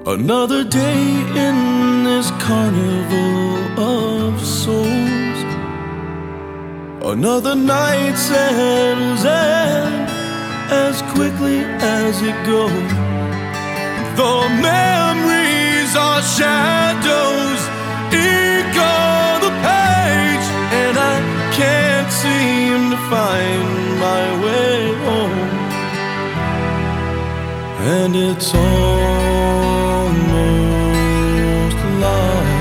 Another day in this carnival of souls. Another night settles in as quickly as it goes. The memories are shadows, echo the page, and I can't seem to find my way home. And it's almost like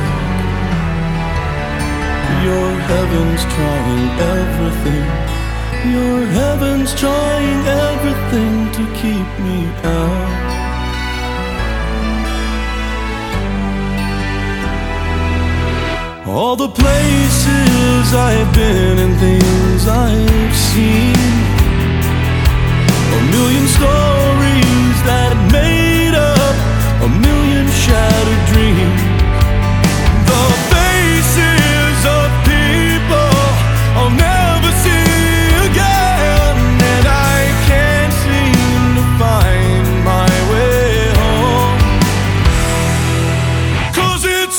your heaven's trying everything. Your heaven's trying everything to keep me out. All the places I've been and things I've seen, a million stories that have made up a million shattered dreams. The faces of people I'll never see again, and I can't seem to find my way home. 'Cause it's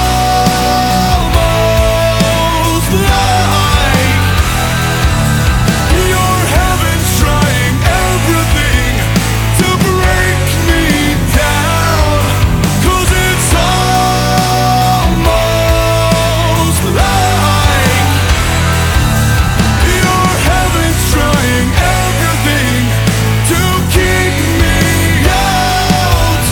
almost like your heaven's trying everything to break me down. 'Cause it's almost like your heaven's trying everything to keep me out.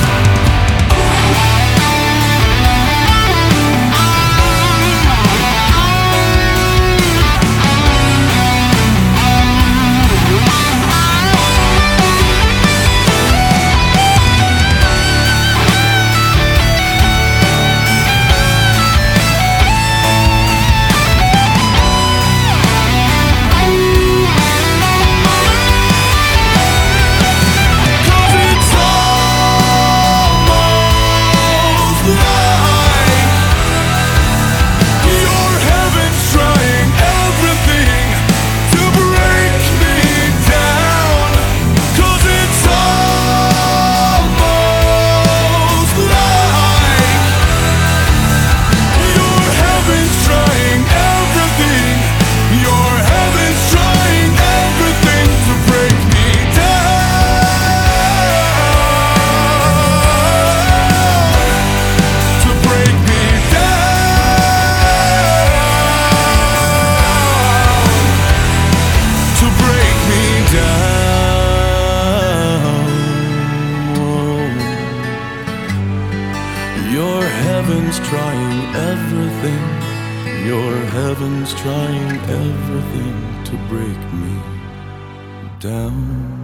Your heaven's trying everything. Your heaven's trying everything to break me down.